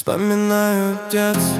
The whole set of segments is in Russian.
Вспоминаю детство.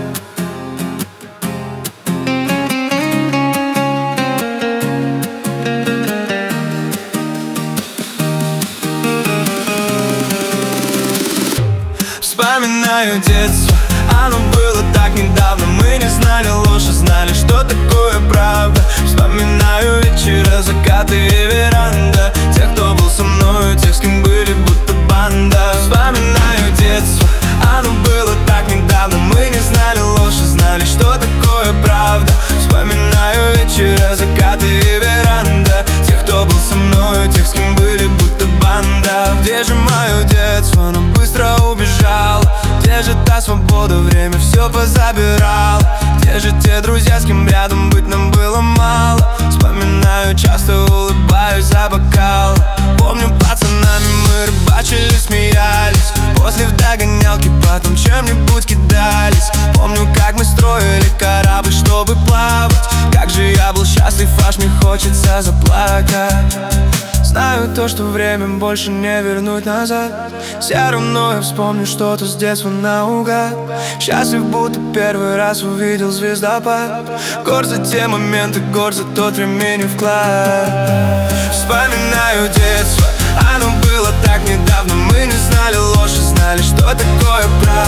Вспоминаю детство, оно было так недавно. Мы не знали ложь, а знали, что такое правда. Вспоминаю вечера, закаты и веранда, тех, кто был со мною, тех, с кем были будто банда. Вспоминаю детство, оно было так недавно. Мы не знали ложь, а знали, что такое правда. Вспоминаю вечера, закаты и веранда, тех, кто был со мною, тех, с кем были будто банда. Где же мое детство? Оно быстро убежало. Где же та свобода? Время все позабирало. Где же те друзья, с кем рядом быть нам было мало? Вспоминаю, часто улыбаюсь за бокал. Помню, пацанами мы рыбачили, смеялись. После в догонялки потом чем-нибудь кидались. Помню, как мы строили корабль, чтобы плавать. Как же я был счастлив, аж мне хочется заплакать. Знаю то, что время больше не вернуть назад. Все равно я вспомню что-то с детства наугад. Счастлив, будто первый раз увидел звездопад. Горд за те моменты, горд за тот временный вклад. Вспоминаю детство, оно было так недавно. Мы не знали ложь, а знали, что такое правда.